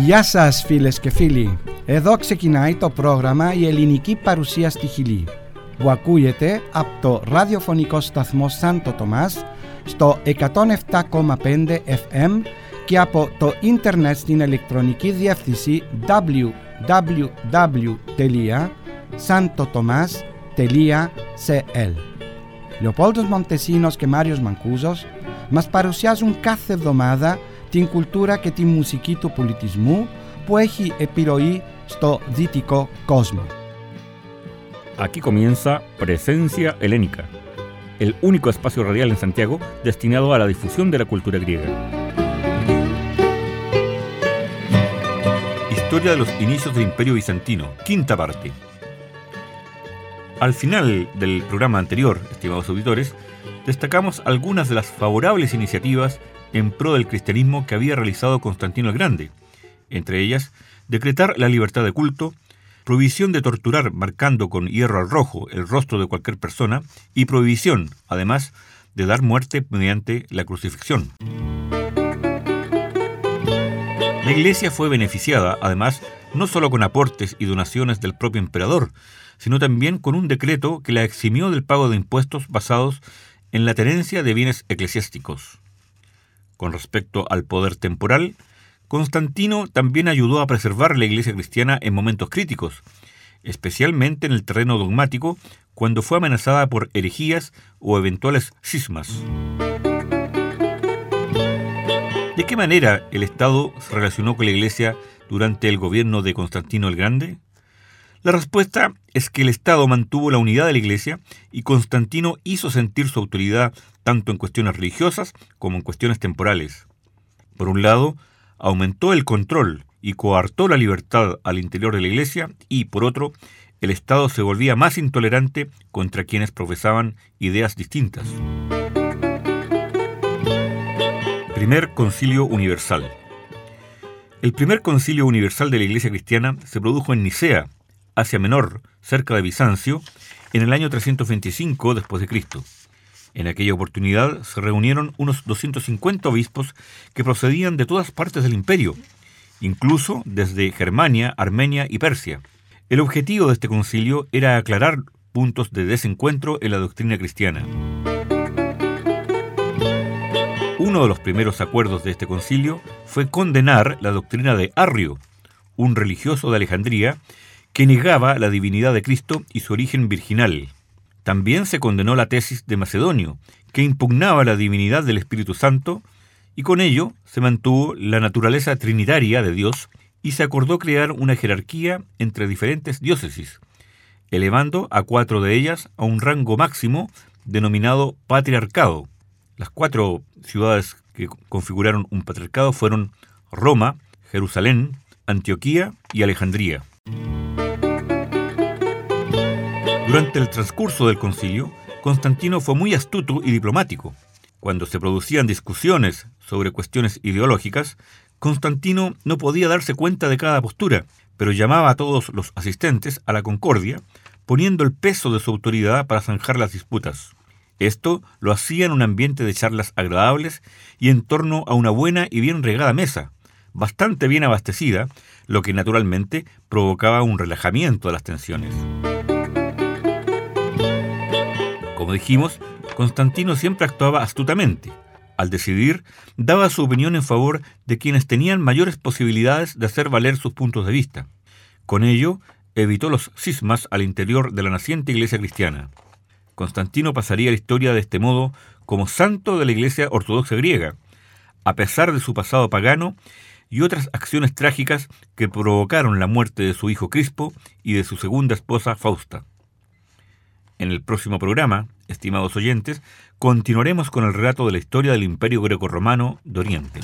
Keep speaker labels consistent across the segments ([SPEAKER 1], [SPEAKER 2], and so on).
[SPEAKER 1] Γεια σας φίλες και φίλοι. Εδώ ξεκινάει το πρόγραμμα «Η ελληνική παρουσία στη Χιλή», που ακούγεται από το ραδιοφωνικό σταθμό Σάντο Τομάς στο 107,5 FM και από το ίντερνετ στην ηλεκτρονική διεύθυνση www.santotomas.cl. Λεοπόλδος Μοντεσίνος και Μάριος Μανκούζος μας παρουσιάζουν κάθε εβδομάδα την κουλτούρα και τη μουσική του πολιτισμού που έχει επιρροή στο δυτικό κόσμο.
[SPEAKER 2] Aquí comienza Presencia Helénica, el único espacio radial en Santiago destinado a la difusión de la cultura griega. Historia de los inicios del Imperio Bizantino, quinta parte. Al final del programa anterior, estimados auditores, destacamos algunas de las favorables iniciativas en pro del cristianismo que había realizado Constantino el Grande, entre ellas, decretar la libertad de culto, prohibición de torturar marcando con hierro al rojo el rostro de cualquier persona y prohibición, además, de dar muerte mediante la crucifixión. La Iglesia fue beneficiada, además, no solo con aportes y donaciones del propio emperador, sino también con un decreto que la eximió del pago de impuestos basados en la tenencia de bienes eclesiásticos. Con respecto al poder temporal, Constantino también ayudó a preservar la Iglesia cristiana en momentos críticos, especialmente en el terreno dogmático, cuando fue amenazada por herejías o eventuales cismas. ¿De qué manera el Estado se relacionó con la Iglesia durante el gobierno de Constantino el Grande? La respuesta es que el Estado mantuvo la unidad de la Iglesia y Constantino hizo sentir su autoridad tanto en cuestiones religiosas como en cuestiones temporales. Por un lado, aumentó el control y coartó la libertad al interior de la Iglesia y, por otro, el Estado se volvía más intolerante contra quienes profesaban ideas distintas. Primer Concilio Universal. El primer Concilio Universal de la Iglesia cristiana se produjo en Nicea, Asia Menor, cerca de Bizancio, en el año 325 después de Cristo. En aquella oportunidad se reunieron unos 250 obispos que procedían de todas partes del imperio, incluso desde Germania, Armenia y Persia. El objetivo de este concilio era aclarar puntos de desencuentro en la doctrina cristiana. Uno de los primeros acuerdos de este concilio fue condenar la doctrina de Arrio, un religioso de Alejandría que negaba la divinidad de Cristo y su origen virginal. También se condenó la tesis de Macedonio, que impugnaba la divinidad del Espíritu Santo, y con ello se mantuvo la naturaleza trinitaria de Dios y se acordó crear una jerarquía entre diferentes diócesis, elevando a 4 de ellas a un rango máximo denominado patriarcado. Las 4 ciudades que configuraron un patriarcado fueron Roma, Jerusalén, Antioquía y Alejandría. Durante el transcurso del concilio, Constantino fue muy astuto y diplomático. Cuando se producían discusiones sobre cuestiones ideológicas, Constantino no podía darse cuenta de cada postura, pero llamaba a todos los asistentes a la concordia, poniendo el peso de su autoridad para zanjar las disputas. Esto lo hacía en un ambiente de charlas agradables y en torno a una buena y bien regada mesa, bastante bien abastecida, lo que naturalmente provocaba un relajamiento de las tensiones. Como dijimos, Constantino siempre actuaba astutamente. Al decidir, daba su opinión en favor de quienes tenían mayores posibilidades de hacer valer sus puntos de vista. Con ello, evitó los cismas al interior de la naciente Iglesia cristiana. Constantino pasaría a la historia de este modo como santo de la Iglesia ortodoxa griega, a pesar de su pasado pagano y otras acciones trágicas que provocaron la muerte de su hijo Crispo y de su segunda esposa Fausta. En el próximo programa, estimados oyentes, continuaremos con el relato de la historia del Imperio Greco-Romano de Oriente.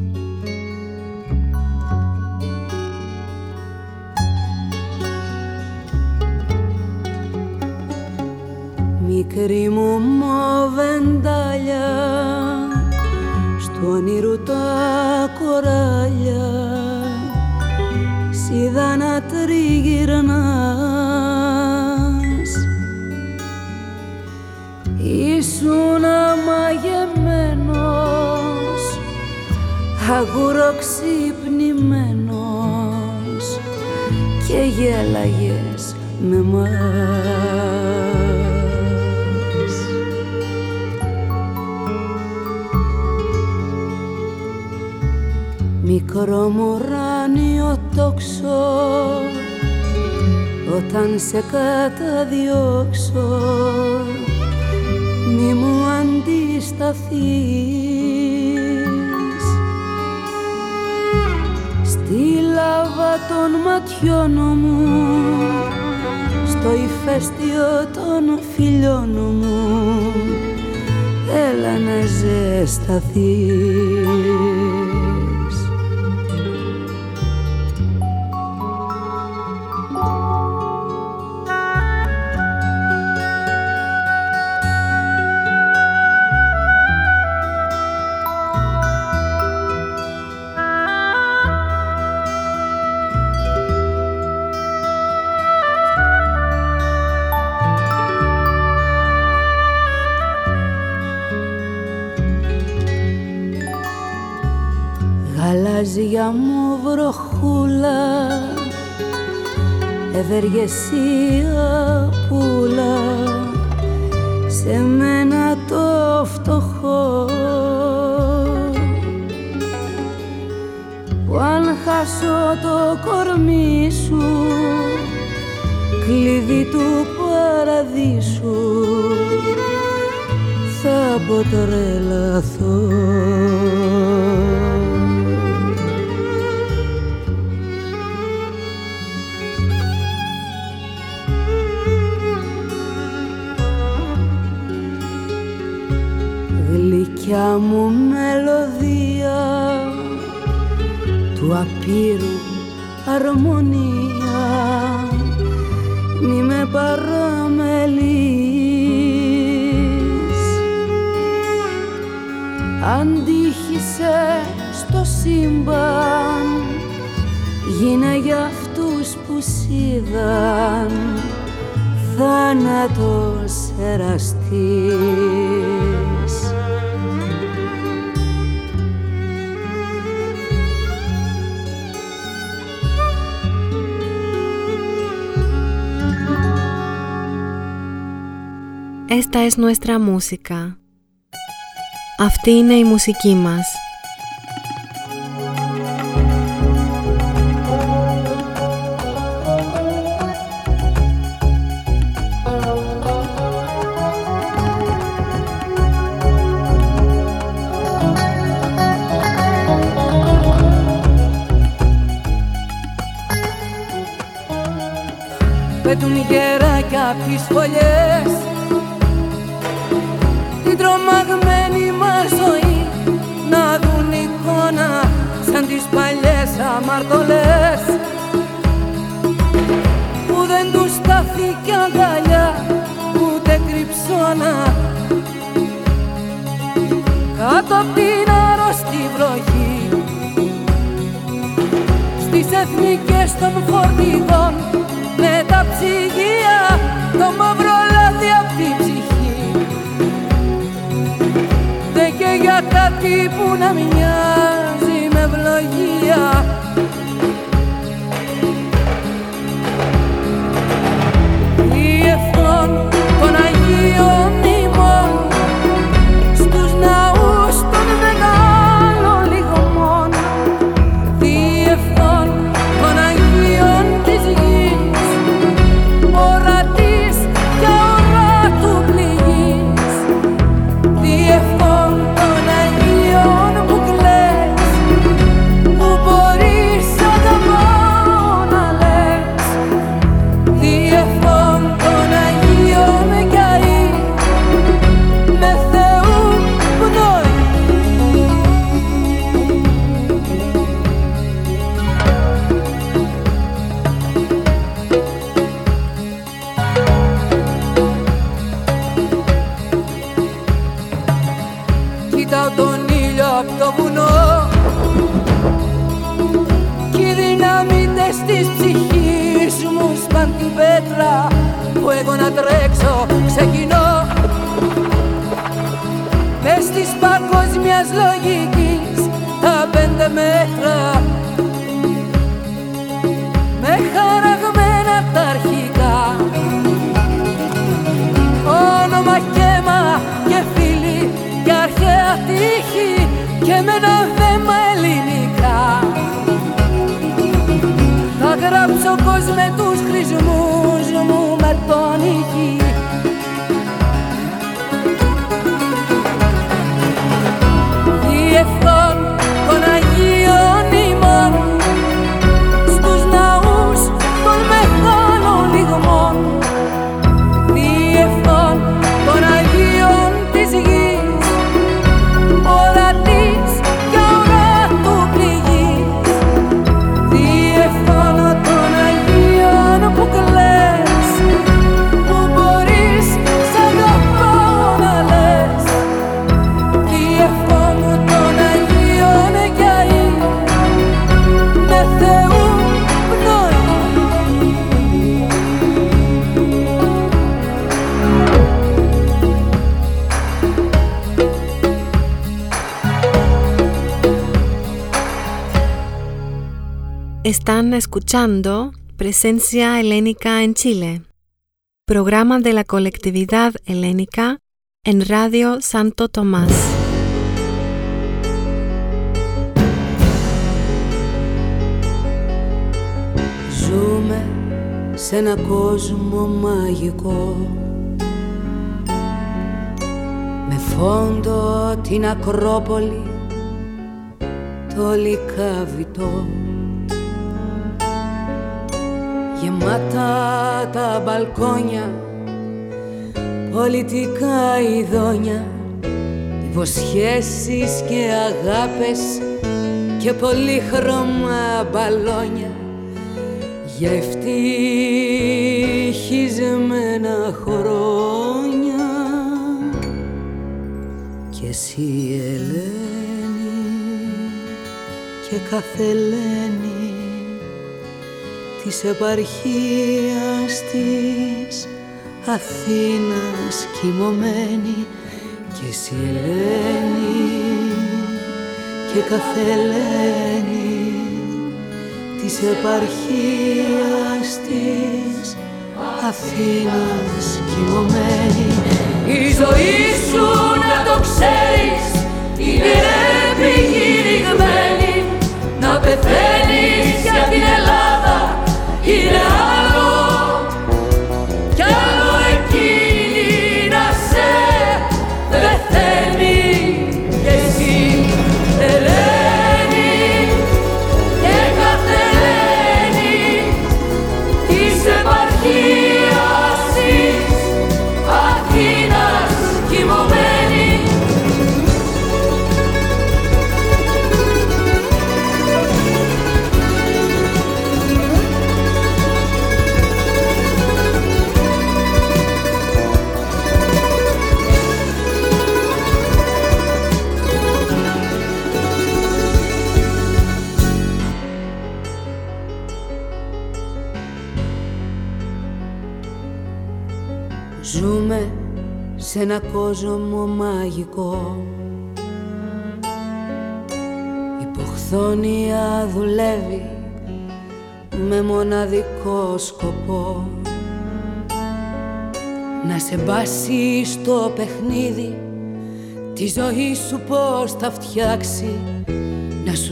[SPEAKER 3] Μικρή μου μοβεντάλια, στο όνειρο τα κοράλια, σίδα να τριγυρνάς. Ήσουν αμαγεμένος, αγουροξυπνημένος και γέλαγες με μας. Μικρό μου ουράνιο τόξο, όταν σε καταδιώξω μη μου αντισταθείς. Στη λάβα των ματιών μου, στο ηφαίστειο των φιλιών μου, έλα να ζεσταθείς. Γαλάζια μου βροχούλα, ευεργεσία πουλα σε μένα το φτωχό, που αν χάσω το κορμί σου, κλειδί του παραδείσου, θα αποτρελαθώ. Γλυκιά μου μελωδία, του απείρου αρμονία, μη με παραμελείς. Αντίχησε στο σύμπαν, γίνε για αυτούς που σ' θάνατος εραστής.
[SPEAKER 4] Esta es nuestra música. Αυτή είναι η μουσική μας.
[SPEAKER 3] Πέτουν γεράκια απ' τις φωλιές την τρομαγμένη μας ζωή, να δουν εικόνα σαν τις παλιές αμαρτωλές που δεν τους στάθηκε αγκαλιά ούτε κρυψώνα κάτω απ' την άρρωστη βροχή στις εθνικές των φορτηγών με τα ψυγεία, το μαύρο λάδι απ' την ψυχή. Δεν και για κάτι που να μοιάζει με ευλογία. Διευθών των Αγίων μνημών στους ναούς των μεγάλων λιγμών. Διευθών των Αγίων της γης, ορατής και οράτου πληγής. Διευθών των Αγίων που κλαις, που μπορείς αγαπάω να λες. Διευθών των Αγίων καεί, με Θεού πνοή. Κοιτάω τον ήλιο απ' το βουνό κι οι δυναμίτες της ψυχής μου σπαν την πέτρα που εγώ να τρέξω ξεκινώ μες της παγκόσμιας λογικής τα 5 μέτρα με χαραγό τα αρχικά. Όνομα και αίμα και φίλοι και αρχαία τύχη και με ένα δέμα ελληνικά. Θα γράψω κόσμε τους χρησμούς μου με τον ηχή. Διευθών των Αγίων ημών στους ναούς των μεγάλων λιγμών. Διευθών των Αγίων της γης, όλα της και ώρα του πληγής. Διευθών των Αγίων που κλαις, που μπορείς σ' αγαπάω να λες. Διευθών των Αγίων γιαΐ, με Θεού πνοή.
[SPEAKER 4] Están escuchando Presencia Helénica en Chile, programa de la colectividad helénica en Radio Santo Tomás.
[SPEAKER 3] Ζούμε σε ένα κόσμο μαγικό, με φόντο την Ακρόπολη, το Λυκαβητό. Γεμάτα τα μπαλκόνια, πολιτικά ειδόνια, υποσχέσεις και αγάπες και πολύχρωμα μπαλόνια για ευτυχισμένα χρόνια. Κι εσύ Ελένη και κάθε Ελένη της επαρχίας της Αθήνας κοιμωμένη. Κι εσύ Ελένη και κάθε Ελένη της επαρχίας της Αθήνας κοιμωμένη. Η ζωή σου να το ξέρεις είναι επικηρυγμένη, να πεθαίνεις για την Ελλάδα είναι άλλο, κι άλλο εκείνη να σε πεθαίνει. Και εσύ Ελένη και κάθε Ελένη της επαρχίας της Αθήνας κοιμωμένη. Ζούμε σε ένα κόσμο μαγικό, η υποχθόνια δουλεύει με μοναδικό σκοπό να σε μπάσει στο παιχνίδι, τη ζωή σου πώς θα φτιάξει, να σου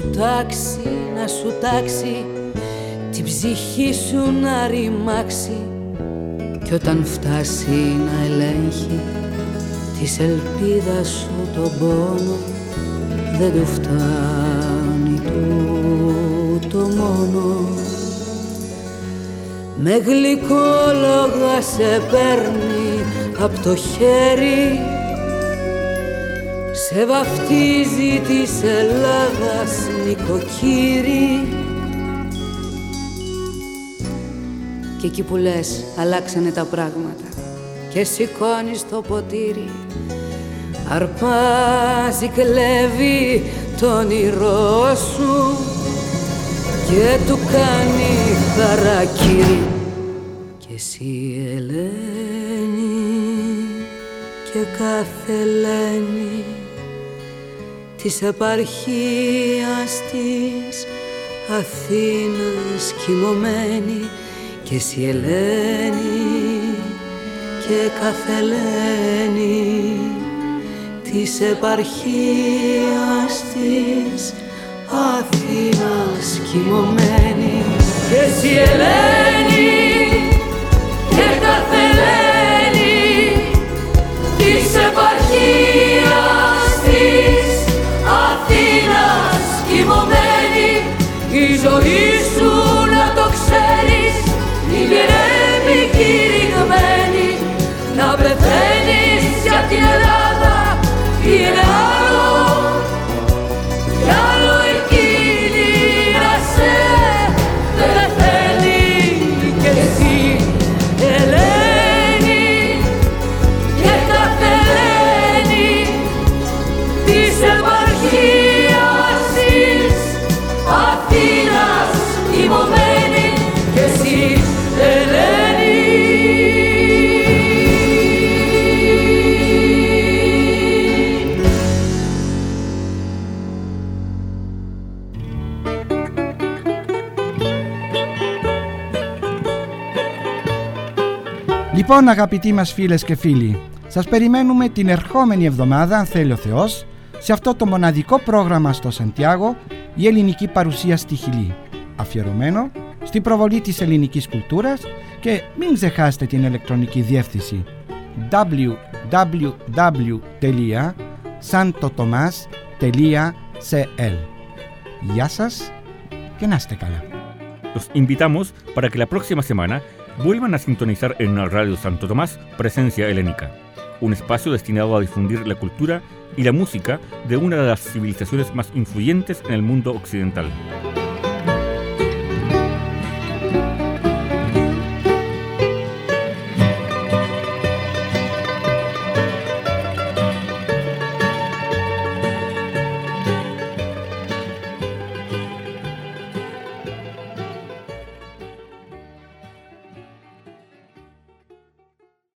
[SPEAKER 3] τάξει την ψυχή σου να ρημάξει, κι όταν φτάσει να ελέγχει της ελπίδας σου τον πόνο, δεν του φτάνει τούτο μόνο. Με γλυκόλογα σε παίρνει απ' το χέρι, σε βαφτίζει της Ελλάδας νοικοκύρη. Και εκεί που λες αλλάξανε τα πράγματα και σηκώνεις το ποτήρι, αρπάζει, κλέβει το όνειρό σου και του κάνει χαρακύρι. Και εσύ Ελένη και κάθε Ελένη της επαρχίας της Αθήνας κοιμωμένη, και εσύ Ελένη και κάθε Ελένη της επαρχίας της Αθήνας κοιμωμένη. Και εσύ Ελένη και κάθε Ελένη της επαρχίας της Αθήνας κοιμωμένη. Η ζωή σου να το ξέρεις είναι ηρέμη κηρυγμένη. Να πεθαίνεις για την Ελλάδα είναι άλλο, κι άλλο εκείνη να σε πεθαίνει. Και εσύ Ελένη και κάθε Ελένη της επαρχίας της Αθήνας κοιμωμένη. Και εσύ Ελένη.
[SPEAKER 1] Λοιπόν, αγαπητοί μας φίλες και φίλοι, σας περιμένουμε την ερχόμενη εβδομάδα, αν θέλει ο Θεός, σε αυτό το μοναδικό πρόγραμμα στο Σαντιάγο, η ελληνική παρουσία στη Χιλή, αφιερωμένο στην προβολή της ελληνικής κουλτούρας, και μην ξεχάσετε την ηλεκτρονική διεύθυνση www.santotomas.cl. Γεια σας και να είστε καλά.
[SPEAKER 2] Los invitamos para que la próxima semana vuelvan a sintonizar en Radio Santo Tomás Presencia Helénica, un espacio destinado a difundir la cultura y la música de una de las civilizaciones más influyentes en el mundo occidental.